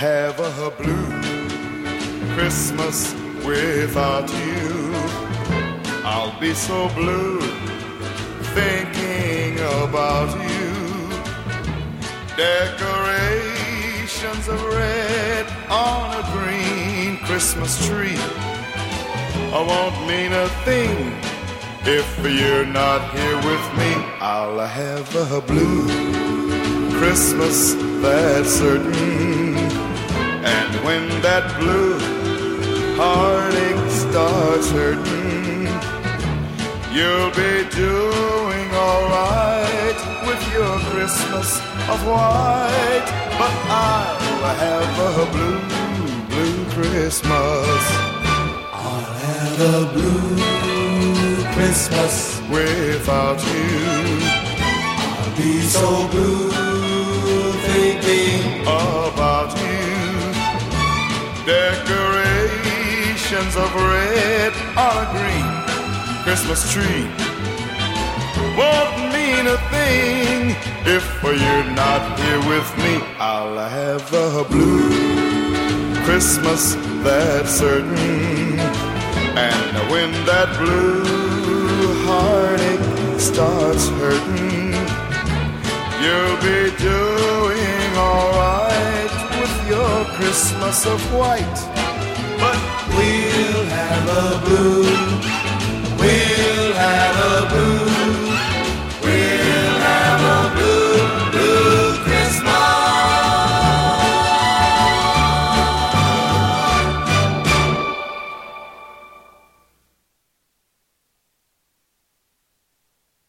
have a blue Christmas without you. I'll be so blue thinking about you. Decorations of red on a green Christmas tree won't mean a thing if you're not here with me. I'll have a blue Christmas, that's certain. And when that blue heartache starts hurting, you'll be doing alright with your Christmas of white. But I'll have a blue, blue Christmas. I'll have a blue Christmas without you. I'll be so blue thinking about you. Decorations of red on a green Christmas tree won't mean a thing if you're not here with me. I'll have a blue Christmas, that's certain. And when that blue heartache starts hurting, you'll be doing alright with your Christmas of white. But we'll have a blue, we'll have a blue